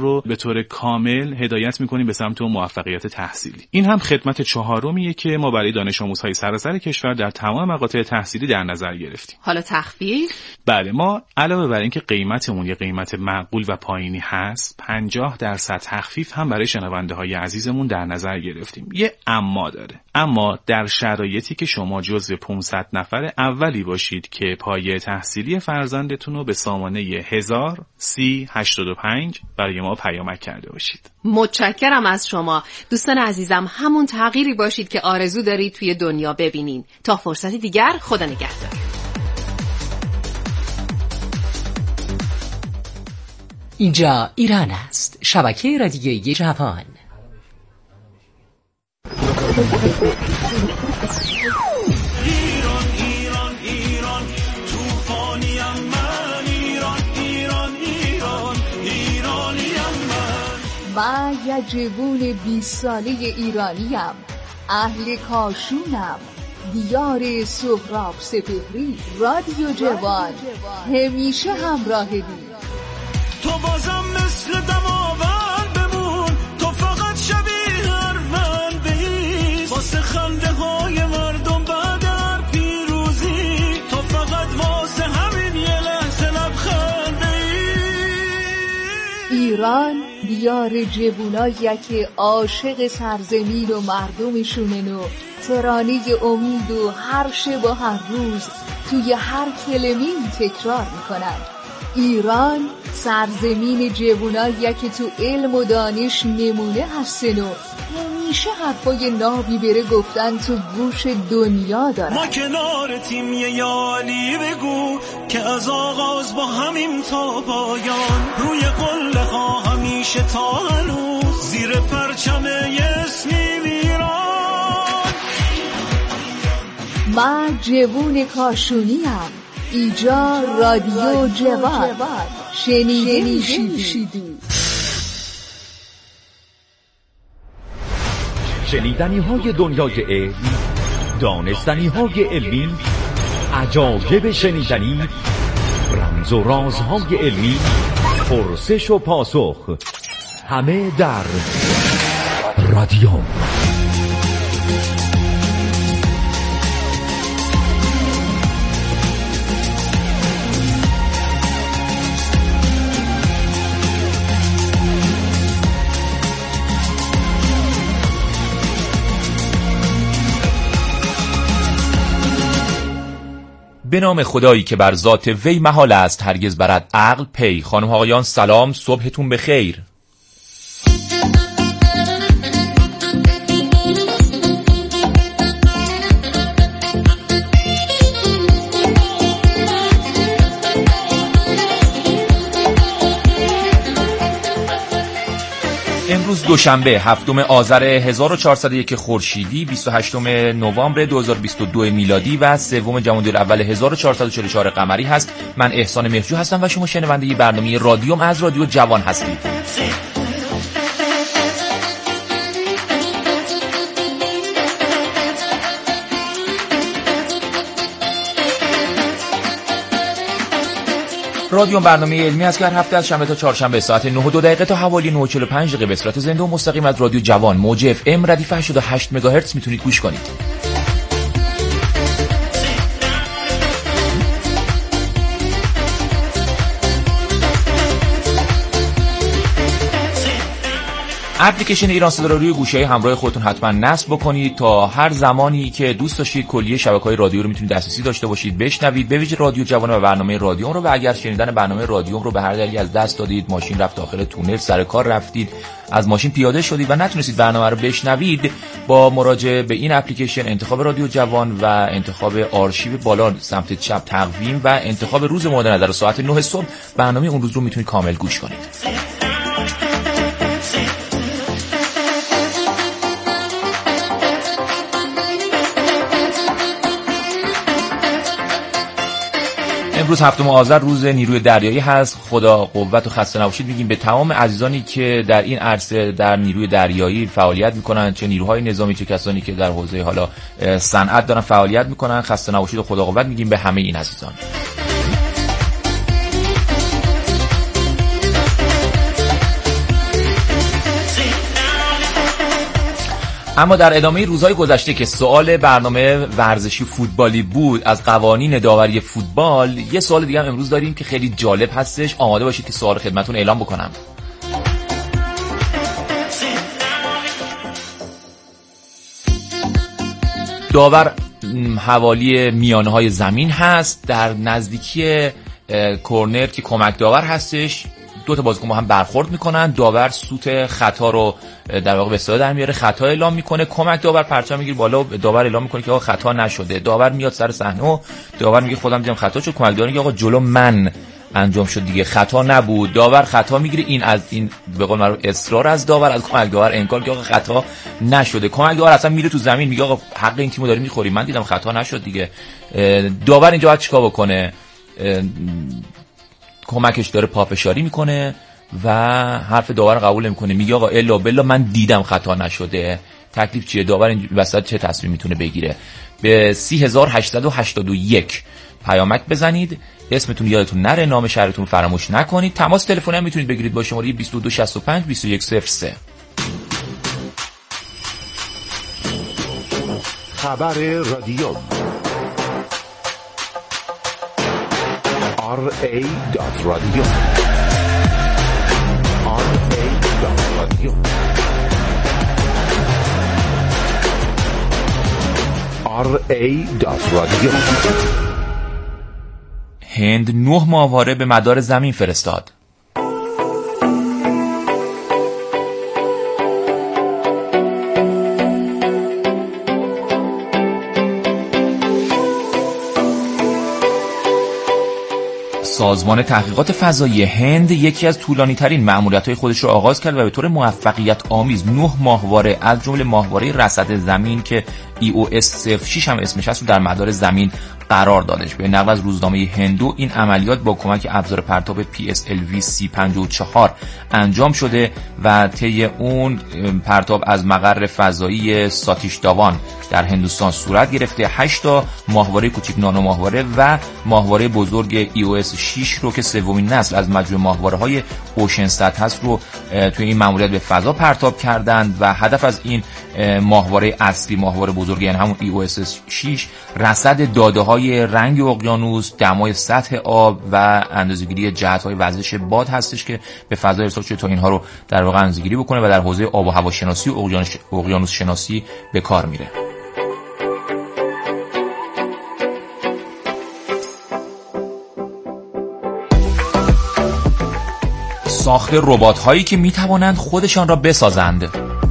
رو به طور کامل هدایت می‌کنیم به سمت موفقیت تحصیلی. این هم خدمت چهارمیه که ما برای دانش آموزهای سراسر کشور در تمام مقاطع تحصیلی در نظر گرفتیم. حالا تخفیف؟ بله، ما علاوه بر اینکه قیمتمون یه قیمت معقول و پایینی هست، 50% تخفیف هم برای شنونده‌های عزیزمون در نظر گرفتیم. یه اما داره. اما در شرایطی که شما جزو 500 نفر اولی باشید که پایه تحصیلی فرزندتون رو به سامانه 103085 برای ما پیامک کرده باشید. متشکرم از شما. دوستان عزیزم، همون تغییری باشید که آرزو دارید توی دنیا ببینین. تا فرصتی دیگر، خدا نگهدار. اینجا ایران است، شبکه رادیویی جوان. من یه جوون 20 ساله ایرانیم، اهل کاشونم، دیار سهراب سپهری، رادیو جوان همیشه همراهی. تو بازم مثل دماوند بمون، تو فقط شبیه اروند بهیست، واسه خنده های مردم بعد هر پیروزی، تو فقط واسه همین یه لحظه لبخند بهیست. ایران دیار جوونایی که عاشق سرزمین و مردمشونن و ترانه امید و هر شب و هر روز توی هر کلمه‌ای تکرار میکنن. ایران سرزمین جوونایی که تو علم و دانش نمونه هستن و همیشه حرفای نابی بره گفتن تو گوش دنیا دارن. ما کنار تیم یه یالی بگو که از آغاز با همین تا پایان، روی قله ها همیشه تا هنوز زیر پرچم اسمیم ایران. من جوون کاشونیم، اینجا رادیو جوان، شنیده میشیدو. شنیدنی های دنیای علم، دانستنی های علمی، عجایب شنیدنی، رمز و رازهای علمی، پرسش و پاسخ، همه در رادیو. به نام خدایی که بر ذات وی محال است هرگز برد عقل پی. خانم ها آقایان سلام، صبحتون بخیر. امروز دوشنبه 7 آذر 1401 خورشیدی، 28 نوامبر 2022 میلادی و 3 جمادی الاول 1444 قمری هست. من احسان مهرجو هستم و شما شنونده برنامه رادیوم از رادیو جوان هستید. رادیو برنامه علمی است که هر هفته از شنبه تا چهارشنبه ساعت 9:02 تا حوالی 9:45 به صورت زنده و مستقیم از رادیو جوان موج اف ام ردیف 88 مگاهرتز میتونید گوش کنید. اپلیکیشن ایران صدا رو روی گوشی همراه خودتون حتما نصب بکنید تا هر زمانی که دوست داشتید کلیه شبکه‌های رادیو رو میتونید دسترسی داشته باشید، بشنوید، به ویژه رادیو جوان و برنامه رادیو رو. و اگر شنیدن برنامه رادیو رو به هر دلیلی از دست دادید، ماشین رفت داخل تونل، سر کار رفتید، از ماشین پیاده شدید و نتونستید برنامه رو بشنوید، با مراجعه به این اپلیکیشن انتخاب رادیو جوان و انتخاب آرشیو بالا سمت چپ تقویم و انتخاب روز مورد نظر ساعت 9 صبح برنامه اون روز رو میتونید کامل گوش کنید. امروز 7 آذر روز نیروی دریایی هست. خدا قوت و خسته نباشید میگیم به تمام عزیزانی که در این عرصه در نیروی دریایی فعالیت میکنن، چه نیروهای نظامی چه کسانی که در حوزه حالا صنعت دارن فعالیت میکنن. خسته نباشید و خدا قوت میگیم به همه این عزیزان. اما در ادامه روزهای گذشته که سوال برنامه ورزشی فوتبالی بود از قوانین داوری فوتبال، یه سوال دیگه هم امروز داریم که خیلی جالب هستش. آماده باشید که سوال خدمتتون اعلام بکنم. داور حوالی میانه‌های زمین هست، در نزدیکی کورنر که کمک داور هستش، دو تا بازیکن با هم برخورد میکنن. داور سوت خطا رو در واقع به اصطلاح در میاره، خطا اعلام میکنه. کمک داور پرچم میگیره بالا، داور اعلام میکنه که آقا خطا نشده. داور میاد سر صحنه و داور میگه خودم دیدم خطا شد. کمک داور میگه آقا جلو من انجام شد دیگه، خطا نبود. داور خطا میگیره. این از این به قول معروف اصرار از داور، از کمک داور انکار که آقا خطا نشده. کمک داور اصلا میره تو زمین میگه آقا حق این تیمو داری میخوری، من دیدم خطا نشد دیگه. داور اینجا باید چیکار بکنه؟ کمکش داره پافشاری میکنه و حرف داور قبول نمیکنه، میگه آقا الا بالله من دیدم خطا نشده. تکلیف چیه؟ داور این وسط چه تصمیم میتونه بگیره؟ به 3881 پیامک بزنید، اسمتون یادتون نره، نام شهرتون فراموش نکنید. تماس تلفنی هم میتونید بگیرید با شماره 2265 2103. خبر رادیو ra.radio ra.radio. هند 9 ماهواره به مدار زمین فرستاد. سازمان تحقیقات فضایی هند یکی از طولانی‌ترین مأموریت‌های خودش رو آغاز کرد و به طور موفقیت آمیز 9 ماهواره از جمله ماهواره رصد زمین که EOS-06 هم اسمش هست رو در مدار زمین قرار دادش. به نقل از روزنامه هندو این عملیات با کمک ابزار پرتاب PSLV C54 انجام شده و طی اون پرتاب از مقر فضایی ساتیش داوان در هندوستان صورت گرفته. 8 تا ماهواره کوچیک نانو ماهواره و ماهواره بزرگ EOS-6 رو که سومین نسل از مجموعه ماهواره‌های اوشنستات هست رو توی این مأموریت به فضا پرتاب کردند و هدف از این ماهواره اصلی، ماهواره بزرگ یعنی همون EOS-6، رصد داده‌های رنگ اقیانوس، دمای سطح آب و اندازه‌گیری جهت‌های وزش باد هستش که به فضا ارسال شده تا اینها رو در واقع اندازه‌گیری بکنه و در حوزه آب و هوا شناسی و اقیانوس شناسی به کار میره. ساخت ربات‌هایی که می‌توانند خودشان را بسازند.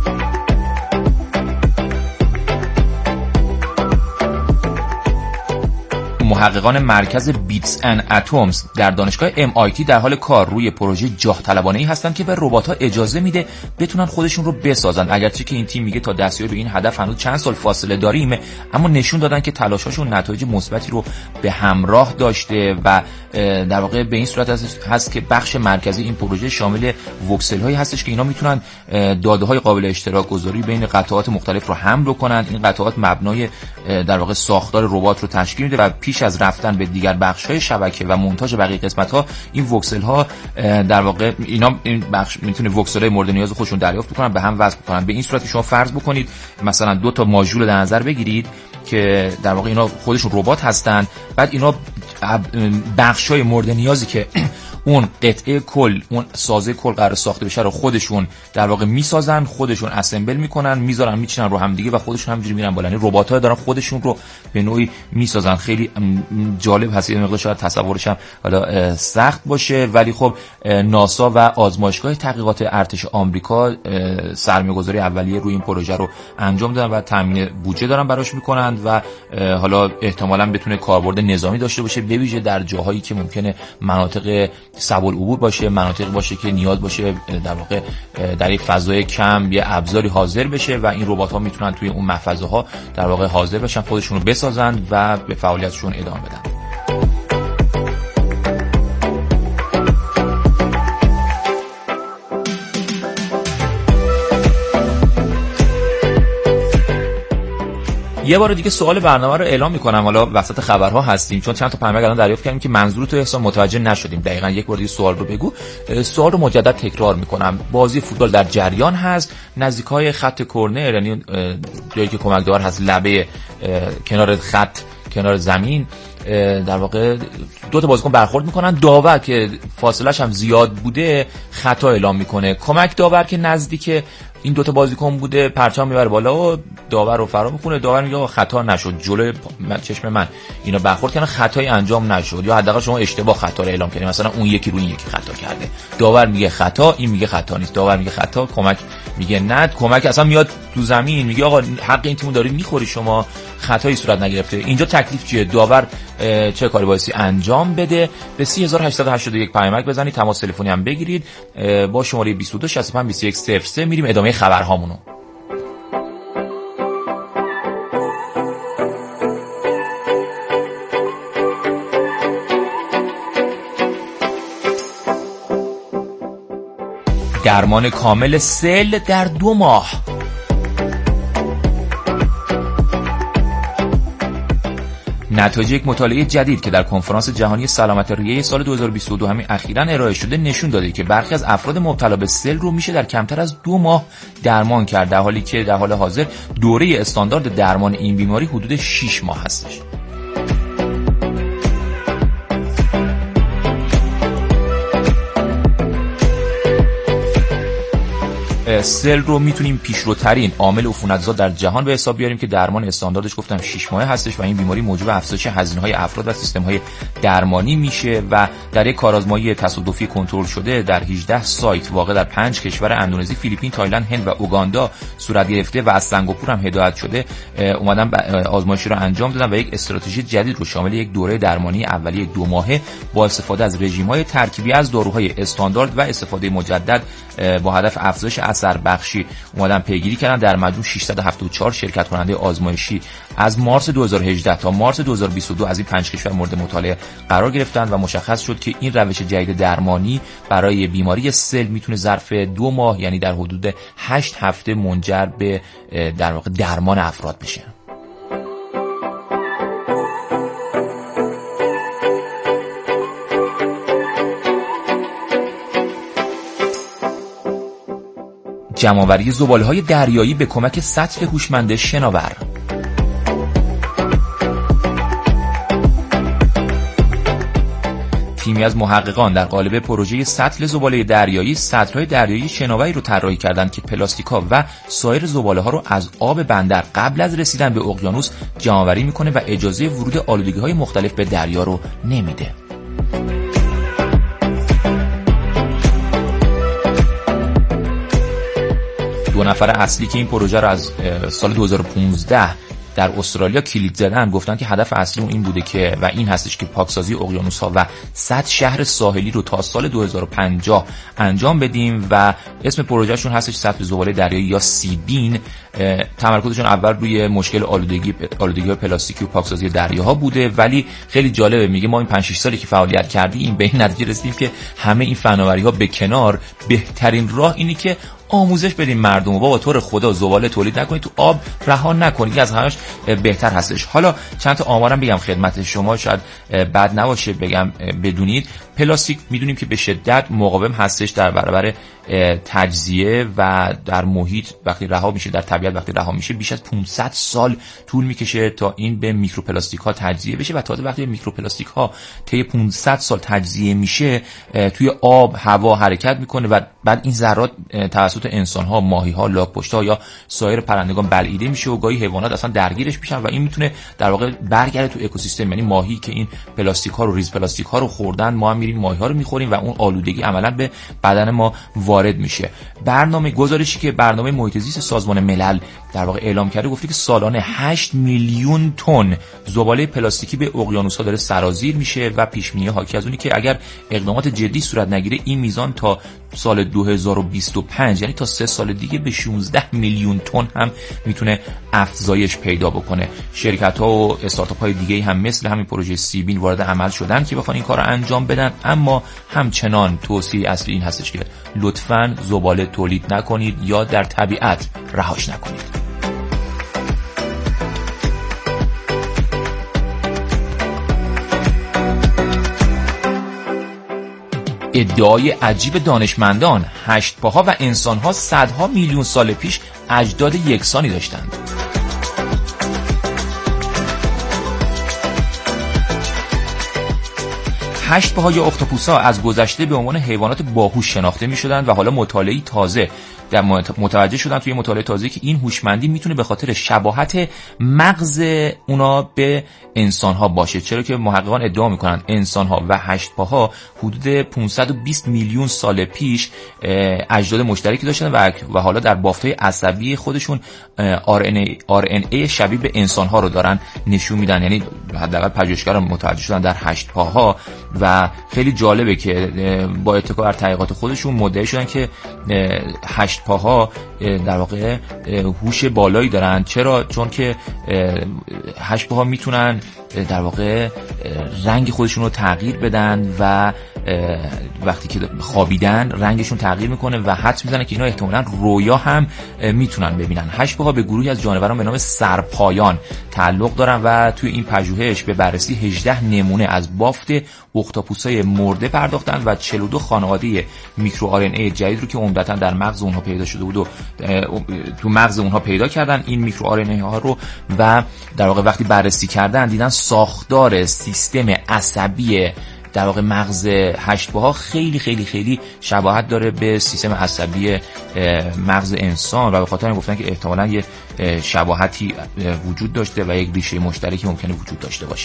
محققان مرکز بیتس اند اتمز در دانشگاه MIT در حال کار روی پروژه جاه طلبانه‌ای هستند که به ربات‌ها اجازه میده بتونن خودشون رو بسازن. اگرچه که این تیم میگه تا دستیابی به این هدف هنوز چند سال فاصله داریم، اما نشون دادن که تلاش‌هاشون نتایج مثبتی رو به همراه داشته و در واقع به این صورت هست که بخش مرکزی این پروژه شامل وکسل‌هایی هستش که اینا میتونن داده‌های قابل اشتراک گذاری بین قطعات مختلف رو حمل کنند. این قطعات مبنای در واقع ساختار ربات رو تشکیل میده و پیش از رفتن به دیگر بخش‌های شبکه و مونتاژ بقیه قسمت‌ها این وکسل‌ها در واقع اینا این بخش میتونه وکسل‌های مورد نیاز خودشون دریافت بکنن، به هم وصل بکنن. به این صورت شما فرض بکنید مثلا 2 تا ماژول در نظر بگیرید که در واقع اینا خودشون ربات هستن، بعد اینا بخش‌های مورد نیازی که اون قطعه کل، اون سازه کل قرار ساخته بشه رو خودشون در واقع میسازن، خودشون اسمبل میکنن، میذارن، میچینن رو هم دیگه و خودشون همینجوری میرن بالا. یعنی ربات‌ها دارن خودشون رو به نوعی میسازن. خیلی جالب هست. یه مقدار شاید تصورش هم حالا سخت باشه، ولی خب ناسا و آزمایشگاه تحقیقات ارتش آمریکا سرمایه‌گذاری اولیه روی این پروژه رو انجام دادن و تامین بودجه دارن براش میکنن و حالا احتمالاً بتونه کاربرد نظامی داشته باشه، به ویژه در جاهایی که ممکنه مناطق صعب العبور باشه، مناطق باشه که نیاز باشه در واقع در یک فضای کم یه ابزاری حاضر بشه و این ربات‌ها میتونن توی اون محفظه ها در واقع حاضر بشن، خودشون رو بسازن و به فعالیتشون ادامه بدن. یه بار دیگه سوال برنامه رو اعلام میکنم، حالا وسط خبرها هستیم چون چند تا پیام الان دریافت کردیم که منظور تو احسان متوجه نشدیم. دقیقاً یک بار دیگه سوال رو بگو. سوال رو مجدد تکرار میکنم. بازی فوتبال در جریان هست، نزدیکای خط کرنر، یعنی جایی که کمکدار هست، لبه کنار خط، کنار زمین، در واقع دو تا بازیکن برخورد میکنن. داور که فاصله‌اش هم زیاد بوده خطا اعلام میکنه. کمک داور که نزدیک این دوتا بازیکن بوده پرچم میبره بالا و داور رو فرا میکنه. داور میگه خطا نشد، جلوی چشم من اینا برخورد کردن، خطایی انجام نشد، یا حداقل شما اشتباه خطا رو اعلام کردین، مثلا اون یکی رو این یکی خطا کرده. داور میگه خطا، این میگه خطا نیست. داور میگه خطا، کمک میگه نه، کمک اصلا میاد تو زمین میگه آقا حق این تیمو داری میخوری، شما خطایی صورت نگرفته. اینجا تکلیف چیه؟ داور چه کاری بایستی انجام بده؟ به 3881 پیامک بزنید، تماس تلفنی هم بگیرید با شماره 22 65 21 03. میریم ادامه خبرهامونو. درمان کامل سل در 2 ماه. نتایج یک مطالعه جدید که در کنفرانس جهانی سلامت ریه سال 2022 همین اخیراً ارائه شده نشون داده که برخی از افراد مبتلا به سل رو میشه در کمتر از 2 ماه درمان کرد، در حالی که در حال حاضر دوره استاندارد درمان این بیماری حدود 6 ماه هستش. سل رو میتونیم پیشروترین عامل عفونت‌زا در جهان به حساب بیاریم که درمان استانداردش گفتم 6 ماه هستش و این بیماری موجب افزایش هزینه‌های افراد و سیستم‌های درمانی میشه و در یک کارآزمایی تصادفی کنترل شده در 18 سایت واقع در 5 کشور اندونزی، فیلیپین، تایلند، هند و اوگاندا صورت گرفته و از سنگاپور هم هدایت شده اومدن آزمایشی رو انجام دادن و یک استراتژی جدید رو شامل یک دوره درمانی اولیه 2 ماهه با استفاده از رژیم‌های ترکیبی از داروهای استاندارد و استفاده مجدد با هدف افزایش اثر بخشی اومدن پیگیری کردن. در مجموع 674 شرکت کننده آزمایشی از مارس 2018 تا مارس 2022 از این 5 کشور مورد مطالعه قرار گرفتند و مشخص شد که این روش جدید درمانی برای بیماری سل میتونه ظرف 2 ماه یعنی در حدود 8 هفته منجر به در واقع درمان افراد بشه. جمع‌آوری زباله‌های دریایی به کمک سطل هوشمند شناور. تیمی از محققان در قالب پروژه سطل زباله دریایی سطل‌های دریایی شناوری رو طراحی کردند که پلاستیک‌ها و سایر زباله‌ها رو از آب بندر قبل از رسیدن به اقیانوس جمع‌آوری می‌کنه و اجازه ورود آلودگی‌های مختلف به دریا رو نمیده. دو نفر اصلی که این پروژه رو از سال 2015 در استرالیا کلید زدن گفتن که هدف اصلی اون این بوده که و این هستش که پاکسازی اقیانوس‌ها و 100 شهر ساحلی رو تا سال 2050 انجام بدیم و اسم پروژهشون هستش سطل زباله دریایی یا سیبین. تمرکزشون اول روی مشکل آلودگی پلاستیکی و پاکسازی دریاها بوده، ولی خیلی جالبه میگه ما این 5-6 سالی که فعالیت کردیم به این نتیجه رسیدیم که همه این فناوری‌ها به کنار بهترین راه اینی که آموزش بدیم مردم و بابا طور خدا زباله تولید نکنید، تو آب رها نکنید، از همش بهتر هستش. حالا چند تا آمارم بگم خدمت شما، شاید بد نباشه بگم بدونید. پلاستیک میدونیم که به شدت مقاوم هستش در برابر تجزیه و در محیط وقتی رها میشه، در طبیعت وقتی رها میشه بیش از 500 سال طول میکشه تا این به میکروپلاستیک ها تجزیه بشه و تازه وقتی میکروپلاستیک ها طی 500 سال تجزیه میشه توی آب، هوا حرکت میکنه و بعد این ذرات توسط انسان ها، ماهی ها، لاک‌پشت ها یا سایر پرندگان بلعیده میشه و گاهی حیوانات اصلا درگیرش میشن و این میتونه در واقع برگرده تو اکوسیستم. یعنی ماهی که این پلاستیک ها رو، ریز پلاستیک ها رو خوردن، ما هم میریم ماهی ها رو میخوریم و اون آلودگی عملا به بدن ما وارد میشه. برنامه گزارشی که برنامه محیط زیست سازمان ملل در واقع اعلام کرده گفته که سالانه 8 میلیون تن زباله پلاستیکی به اقیانوس‌ها داره سرازیر میشه و پیش‌بینی حاکی از اونی که اگر اقدامات جدی صورت نگیره این میزان تا سال 2025 یعنی تا 3 سال دیگه به 16 میلیون تن هم میتونه افزایش پیدا بکنه. شرکت‌ها و استارتاپ‌های دیگه‌ای هم مثل همین پروژه سیبین وارد عمل شدن که بخوان این کارو انجام بدن، اما همچنان توصیه اصلی این هستش که لطفاً زباله تولید نکنید یا در طبیعت رهاش نکنید. ادعای عجیب دانشمندان، 8 پاها و انسان‌ها صدها میلیون سال پیش اجداد یکسانی داشتند. هشت پاهای اختاپوس‌ها از گذشته به عنوان حیوانات باهوش شناخته می‌شدند و حالا مطالعه‌ای تازه متوجه شدن توی مطالعه تازه که این هوشمندی میتونه به خاطر شباهت مغز اونا به انسان‌ها باشه، چرا که محققان ادعا می‌کنن انسان‌ها و هشت پاها حدود 520 میلیون سال پیش اجداد مشترکی داشتن و حالا در بافت‌های عصبی خودشون RNA شبیه به انسان‌ها رو دارن نشون میدن. یعنی حداقل پژوهشگران متوجه شدن در هشت پاها و خیلی جالبه که با اتکا بر تحقیقات خودشون مدعی شدن که هشت پاها در واقع هوش بالایی دارن. چرا؟ چون که هشت پاها میتونن در واقع رنگ خودشون رو تغییر بدن و وقتی که خوابیدن رنگشون تغییر میکنه و حدس میزنن که اینا احتمالاً رویا هم میتونن ببینن. هشت پاها به گروهی از جانوران به نام سرپایان تعلق دارن و توی این پژوهش به بررسی 18 نمونه از بافت اختاپوسای مرده پرداختن و 42 خانواده میکرو RNA جدید رو که عمدتاً در مغز اونها پیدا شده بود و تو مغز اونها پیدا کردن این میکرو RNA ها رو و در واقع وقتی بررسی کردن دیدن ساختار سیستم عصبی در واقع مغز هشت پاها خیلی خیلی خیلی شباهت داره به سیستم عصبی مغز انسان و به خاطر این گفتن که احتمالاً یه شباهتی وجود داشته و یک ریشه مشترکی ممکنه وجود داشته باشه.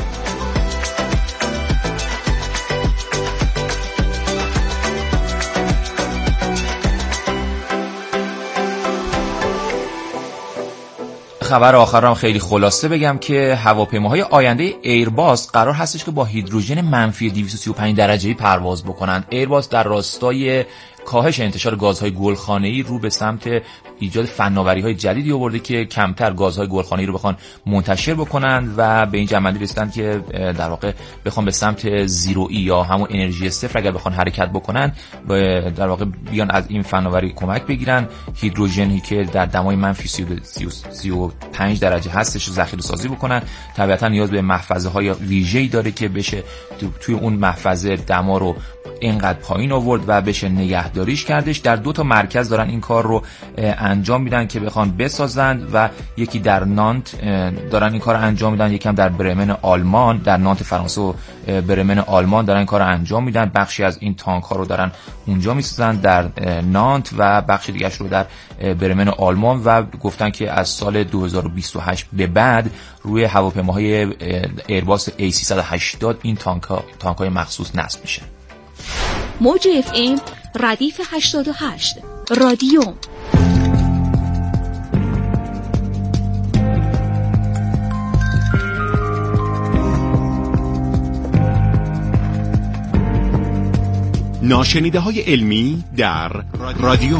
خبر آخر هم خیلی خلاصه بگم که هواپیماهای آینده ایرباس قرار هستش که با هیدروژن منفی 235 درجه‌ای پرواز بکنن. ایرباس در راستای کاهش انتشار گازهای گلخانه‌ای رو به سمت ایجاد فناوری‌های جدیدی آورده که کمتر گازهای گلخانه‌ای رو بخوان منتشر بکنن و به این جمع‌بندی رسیدن که در واقع بخوان به سمت زیروئی یا همون انرژی صفر اگر بخوان حرکت بکنن در واقع بیان از این فناوری کمک بگیرن. هیدروژنی که در دمای منفی 35 درجه هستش ذخیره سازی بکنن. طبیعتاً نیاز به محفظه‌های ویژه‌ای داره که بشه توی اون محفظه دما رو اینقدر پایین آورد و بشه نگهداریش کردش. در 2 تا مرکز دارن این کار رو انجام میدن که بخوان بسازند و یکی در نانت دارن این کار رو انجام میدن، یکم در برمن آلمان، در نانت فرانسه و برمن آلمان دارن این کار رو انجام میدن. بخشی از این تانک ها رو دارن اونجا میسازن در نانت و بخش دیگه‌اش رو در برمن آلمان و گفتن که از سال 2028 به بعد روی هواپیماهای ایرباس A380 این تانک‌های مخصوص نصب میشه. موج FM ردیف 88 رادیو. ناشنیده‌های علمی در رادیو.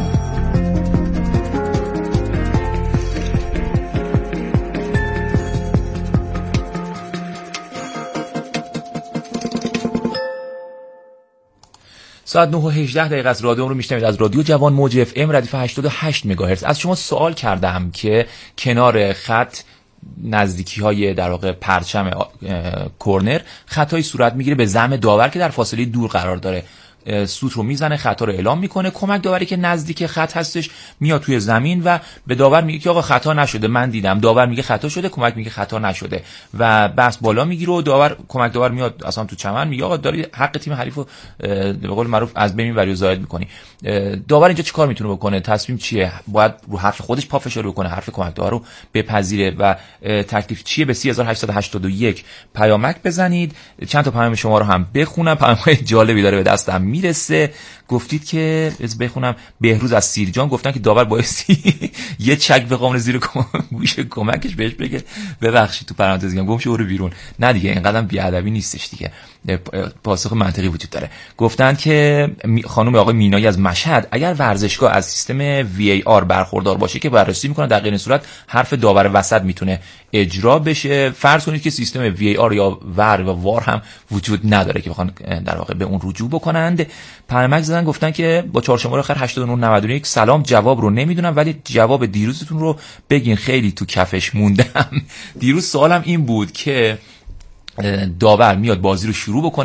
ساعت 9:18 از رادیو رو میشنوید از رادیو جوان موج FM ردیف 88 مگاهرتز. از شما سوال کردم که کنار خط نزدیکی‌های در واقع پرچم کورنر خطایی صورت میگیره به زعم داور که در فاصله دور قرار داره. سوت رو میزنه، خطا رو اعلام میکنه. کمک داوری که نزدیک خط هستش میاد توی زمین و به داور میگه که آقا خطا نشده، من دیدم. داور میگه خطا شده، کمک میگه خطا نشده و بحث بالا میگیره و کمک داور میاد اصلا تو چمن میگه آقا داری حق تیم حریفو به قول معروف از بین میبری و زائد میکنی. داور اینجا چیکار میتونه بکنه؟ تصمیم چیه؟ باید رو حرف خودش پافشاری بکنه، حرف کمک داور رو بپذیره و تکلیف چیه؟ به 3881 پیامک بزنید. چند تا پیام شما رو هم بخونم، پیام‌های جالبی داره به دستم میرسه. گفتید که بخونم. بهروز از سیرجان گفتن که داور بایستی یه چک به قانون زیر گوش کمکش بهش بگه ببخشید تو پرانتز میگم گم شو برو بیرون. نه دیگه اینقدر بی‌ادبی نیستش دیگه، پاسخ منطقی وجود داره. گفتن که خانم آقای مینایی از مشهد اگر ورزشگاه از سیستم VAR برخوردار باشه که بررسی میکنه در غیر این صورت حرف داور وسط میتونه اجرا بشه. فرض کنید که سیستم VAR یا ور و وار هم وجود نداره که بخوان در واقع به اون رجوع بکنند. پیامک زدن گفتن که با 4 شماره آخر 8991 سلام، جواب رو نمیدونم ولی جواب دیروزتون رو بگین، خیلی تو کفش موندم. دیروز سوالم این بود که داور میاد بازی رو شروع بکنه،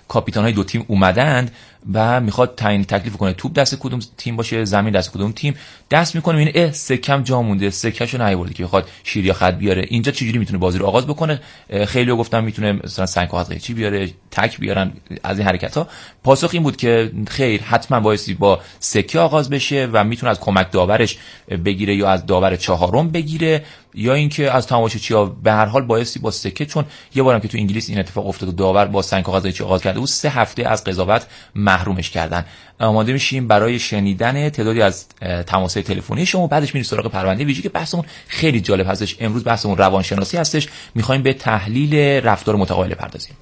کاپیتان‌های دو تیم اومدند و میخواد تعیین تکلیف کنه توپ دست کدوم تیم باشه، زمین دست کدوم تیم. دست میکنه میبینه سکم جا مونده، سکهشو نیاورده که بخواد شیر یا خط بیاره. اینجا چجوری میتونه بازی رو آغاز بکنه؟ خیلی‌ها گفتن میتونه مثلا سنگ کاغذ قیچی بیاره، تک بیارن، از این حرکت‌ها. پاسخ این بود که خیر، حتما بایستی با سکه آغاز بشه و میتونه از کمک داورش بگیره یا از داور چهارم بگیره یا اینکه از تماشاچی‌ها. به هر حال بایستی با سکه، چون یه بارم که تو انگلیس این اتفاق افتاد، داور با سنگ کاغذ قیچی آغاز کرده بود، 3 هفته از قضاوت محرومش کردن. آماده میشیم برای شنیدن تعدادی از تماس‌های تلفنی شما، بعدش میریم سراغ پرونده ویژه‌ای که بحثمون خیلی جالب هستش. امروز بحثمون روانشناسی هستش، می‌خوایم به تحلیل رفتار متقابل بپردازیم.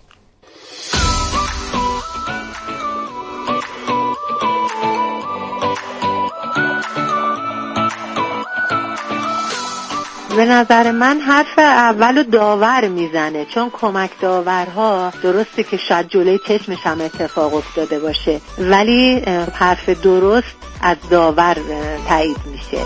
به نظر من حرف اولو داور میزنه، چون کمک داورها درسته که شاید جلوی چشمش هم اتفاق افتاده باشه، ولی حرف درست از داور تایید میشه.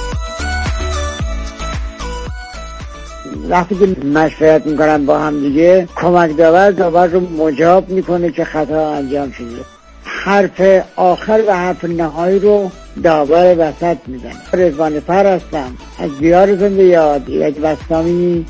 وقتی که مشورت میکنن با هم دیگه، کمک داور رو مجاب میکنه که خطا انجام شده. حرف آخر و حرف نهایی رو داور وسط میزنه. رضوان فر هستم از دیار زنده یاد یک بستامی.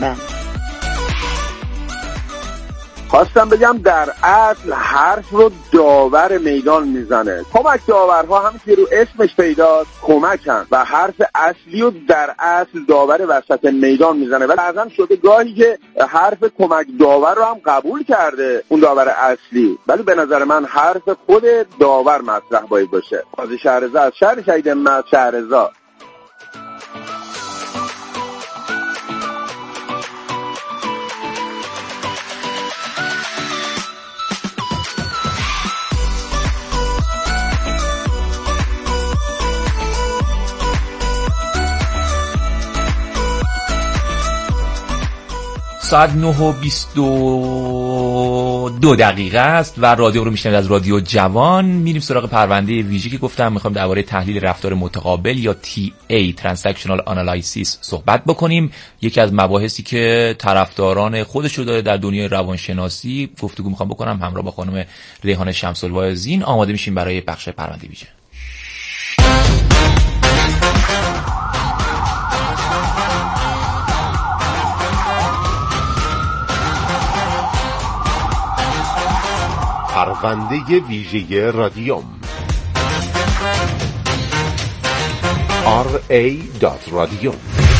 خواستم بگم در اصل حرف رو داور میدان میزنه. کمک داورها هم که رو اسمش پیداست کمکن و حرف اصلی رو در اصل داور وسط میدان میزنه. و بعضا شده گاهی که حرف کمک داور رو هم قبول کرده اون داور اصلی، ولی به نظر من حرف خود داور مطرح باید باشه. قاضی شهرزا از شهر شهید همت شهرزا. ساعت 9:22 است و رادیو رو میشنوید از رادیو جوان. میریم سراغ پرونده ویژه‌ای که گفتم میخوایم درباره تحلیل رفتار متقابل یا TA Transactional Analysis صحبت بکنیم. یکی از مباحثی که طرفداران خودش رو داره در دنیای روانشناسی. گفتگو میخوام بکنم همراه با خانم ریحانه شمس‌الواعظین. آماده میشیم برای بخش پرونده ویژه. پرونده ویژه رادیوم RA.رادیوم.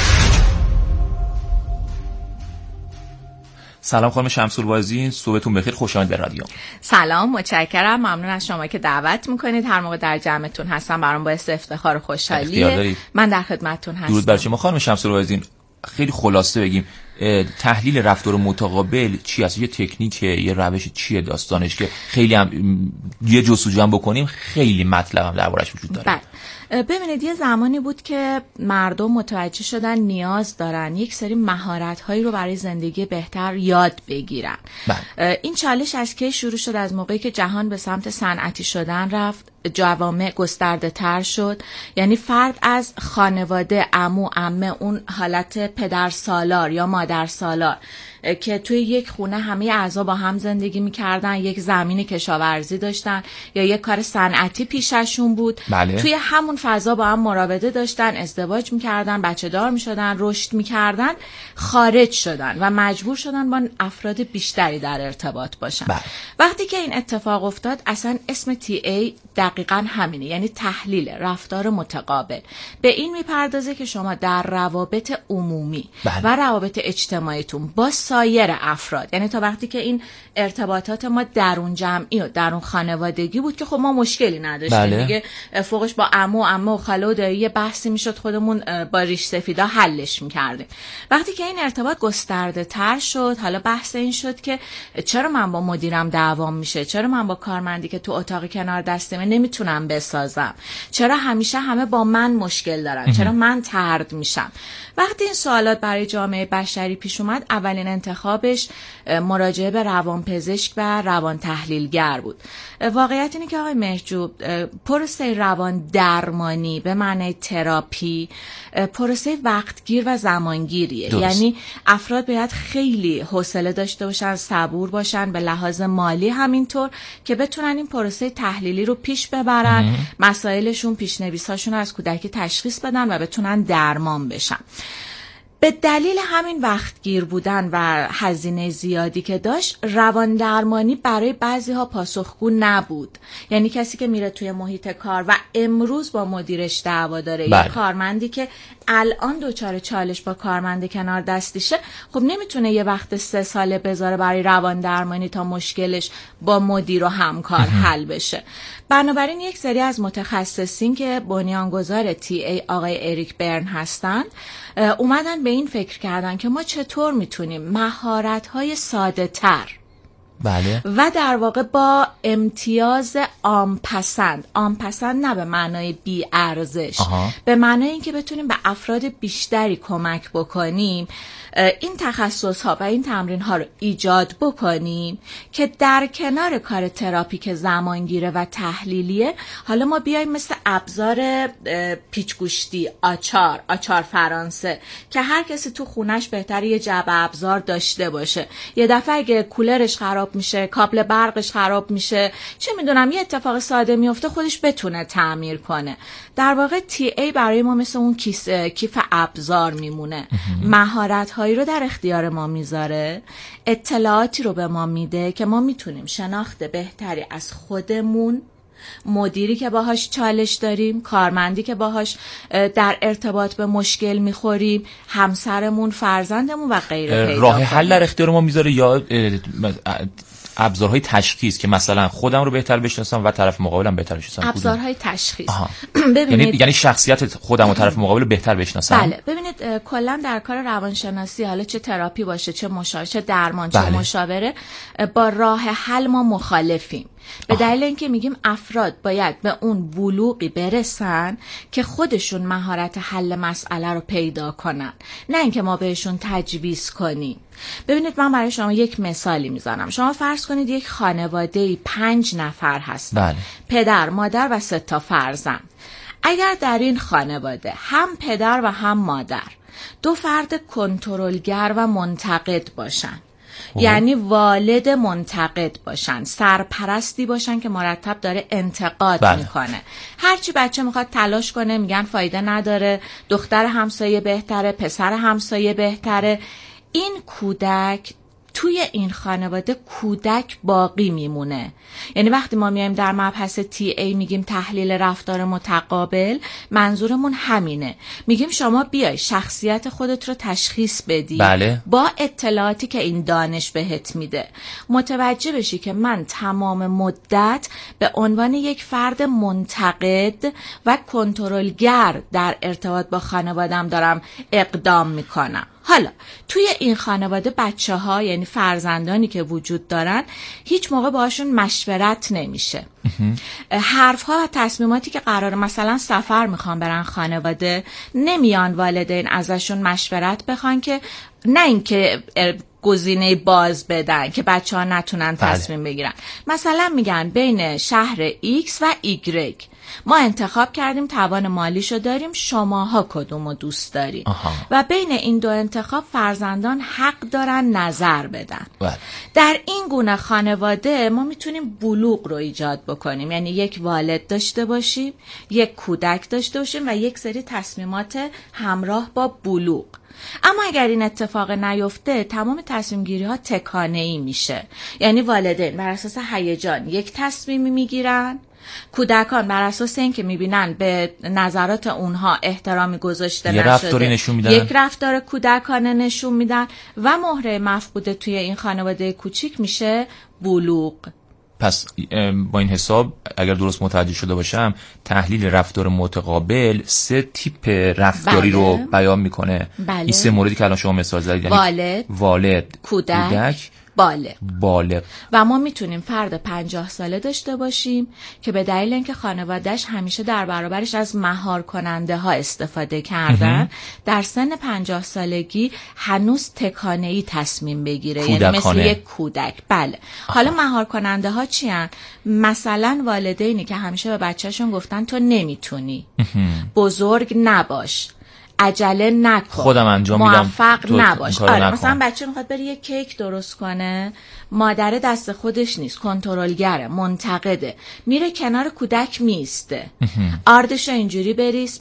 سلام خانم شمس‌الواعظین، صبحتون بخیر، خوش آمدید به رادیو. سلام، متشکرم، ممنون از شما که دعوت میکنید. هر موقع در جمعتون هستم برام باعث افتخار و خوشحالیه. من در خدمتتون هستم. درود بر شما خانم شمس‌الواعظین. خیلی خلاصه بگیم تحلیل رفتار متقابل چی است؟ یه تکنیکه، یه روش چیه داستانش که خیلی هم یه جستجو هم بکنیم خیلی مطلب هم دربارش وجود داره. ببینید یه زمانی بود که مردم متوجه شدن نیاز دارن یک سری مهارت‌هایی رو برای زندگی بهتر یاد بگیرن. این چالش از کی شروع شد؟ از موقعی که جهان به سمت صنعتی شدن رفت، جوامع گسترده تر شد، یعنی فرد از خانواده، عمو، عمه، اون حالت پدر سالار یا مادر سالار که توی یک خونه همه اعضا با هم زندگی میکردن، یک زمین کشاورزی داشتن یا یک کار صنعتی پیششون بود، توی همون فضا با هم مراوده داشتن، ازدواج میکردن، بچه دار میشدن، رشد میکردن، خارج شدن و مجبور شدن با افراد بیشتری در ارتباط باشن. وقتی که این اتفاق افتاد اصلا اسم TA دقیقاً همینه، یعنی تحلیل رفتار متقابل. به این میپردازه که شما در روابط عمومی و روابط اجتماعیتون با سایر افراد، یعنی تا وقتی که این ارتباطات ما درون جمعی و درون خانوادگی بود که خب ما مشکلی نداشتیم دیگه، فوقش با عمو و خاله و دایی بحثی میشد، خودمون با ریش سفیدا حلش میکردیم. وقتی که این ارتباط گسترده تر شد، حالا بحث این شد که چرا من با مدیرم دعوام میشه، چرا من با کارمندی که تو اتاق کنار دستمه نمیتونم بسازم، چرا همیشه همه با من مشکل دارن، چرا من طرد میشم. وقتی این سوالات برای جامعه بشری پیش اومد، اولین انتخابش مراجعه به روانپزشک و روان تحلیلگر بود. واقعیت اینه که آقای مهرجو، پروسه روان درمانی به معنی تراپی پروسه وقتگیر و زمانگیریه. یعنی افراد باید خیلی حوصله داشته باشن، صبور باشن، به لحاظ مالی همینطور، که بتونن این پروسه تحلیلی رو پیش ببرن، مسائلشون، پیشنویساشون رو از کودکی تشخیص بدن و بتونن درمان بشن. به دلیل همین وقتگیر بودن و هزینه زیادی که داشت، روان درمانی برای بعضی‌ها پاسخگو نبود. یعنی کسی که میره توی محیط کار و امروز با مدیرش دعوا داره، یا کارمندی که الان دوچار چالش با کارمند کنار دستیشه، خب نمیتونه یه وقت 3 ساله بذاره برای روان درمانی تا مشکلش با مدیر و همکار حل بشه. بنابراین یک سری از متخصصین که بنیانگذار TA آقای اریک برن هستند، اومدن به این فکر کردن که ما چطور میتونیم مهارت‌های ساده‌تر و در واقع با امتیاز عام‌پسند نه به معنای بی ارزش، به معنای اینکه بتونیم به افراد بیشتری کمک بکنیم، این تخصص‌ها و این تمرین‌ها رو ایجاد بکنیم که در کنار کار تراپی که زمانگیره و تحلیلیه، حالا ما بیایم مثل ابزار پیچگوشتی، آچار فرانسه، که هر کسی تو خونش بهتره یه جعبه ابزار داشته باشه. یه دفعه اگه کولرش خراب میشه، کابل برقش خراب میشه، چه میدونم یه اتفاق ساده میفته، خودش بتونه تعمیر کنه. در واقع TA برای ما مثل اون کیف ابزار میمونه. مهارت‌هایی رو در اختیار ما میذاره، اطلاعاتی رو به ما میده که ما میتونیم شناخت بهتری از خودمون، مدیری که باهاش چالش داریم، کارمندی که باهاش در ارتباط به مشکل میخوریم، همسرمون، فرزندمون و غیره راه حل در اختیار ما میذاره، یا ابزارهای تشخیص که مثلا خودم رو بهتر بشناسم و طرف مقابلم بهتر بشناسم. ابزارهای تشخیص یعنی شخصیت خودم و طرف مقابل رو بهتر بشناسم. بله، ببینید کلا در کار روانشناسی، حالا چه تراپی باشه، چه مشاوره، چه درمان، چه مشاوره، با راه حل ما مخالفیم. به دلیل اینکه میگیم افراد باید به اون بلوغی برسن که خودشون مهارت حل مسئله رو پیدا کنن، نه اینکه ما بهشون تجویز کنیم. ببینید من برای شما یک مثالی میزنم. شما فرض کنید یک خانواده‌ای 5 نفر هستن، پدر، مادر و 3 تا فرزند. اگر در این خانواده هم پدر و هم مادر 2 فرد کنترلگر و منتقد باشن، یعنی والد منتقد باشن، سرپرستی باشن که مرتب داره انتقاد میکنه، هرچی بچه میخواد تلاش کنه میگن فایده نداره، دختر همسایه بهتره، پسر همسایه بهتره، این کودک توی این خانواده کودک باقی میمونه. یعنی وقتی ما میایم در مبحث TA میگیم تحلیل رفتار متقابل، منظورمون همینه. میگیم شما بیای شخصیت خودت رو تشخیص بدی، با اطلاعاتی که این دانش بهت میده، متوجه بشی که من تمام مدت به عنوان یک فرد منتقد و کنترلگر در ارتباط با خانوادم دارم اقدام میکنم. حالا توی این خانواده بچه‌ها، یعنی فرزندانی که وجود دارن، هیچ موقع باهاشون مشورت نمیشه. حرف‌ها و تصمیماتی که قراره مثلا سفر میخوان برن خانواده، نمیان والدین ازشون مشورت بخوان، که نه اینکه گزینه باز بدن که بچه‌ها نتونن تصمیم بگیرن. مثلا میگن بین شهر X و Y ما انتخاب کردیم، توان مالیشو داریم، شماها کدومو دوست دارین؟ و بین این 2 انتخاب فرزندان حق دارن نظر بدن. در این گونه خانواده ما میتونیم بلوغ رو ایجاد بکنیم، یعنی یک والد داشته باشیم، یک کودک داشته باشیم و یک سری تصمیمات همراه با بلوغ. اما اگر این اتفاق نیفته، تمام تصمیم گیری ها تکانه‌ای میشه. یعنی والدین بر اساس هیجان یک تصمیمی میگیرن، کودکان بر اساس اینکه میبینن به نظرات اونها احترامی گذاشته نشده، یک رفتار کودکانه نشون میدن و مهره مفقوده توی این خانواده کوچیک میشه بلوغ. پس با این حساب اگر درست متوجه شده باشم، تحلیل رفتار متقابل 3 تیپ رفتاری رو بیان میکنه. این 3 موردی که الان شما مثال زدید، یعنی والد، کودک بالغ. و ما میتونیم فرد 50 ساله داشته باشیم که به دلیل اینکه خانواده‌اش همیشه در برابرش از مهار کننده ها استفاده کردن، در سن 50 سالگی هنوز تکانه‌ای تصمیم بگیره، یعنی مثل یک کودک. بله. حالا مهار کننده ها چی هن؟ مثلا والدینی که همیشه به بچه‌شون گفتن تو نمیتونی، بزرگ نباش، عجله نکن، خودم انجام میدم، موفق نباش. آره، مثلا بچه میخواد بره یه کیک درست کنه، مادر دست خودش نیست، کنترلگره، منتقده، میره کنار کودک میسته، آردش اینجوری بریز،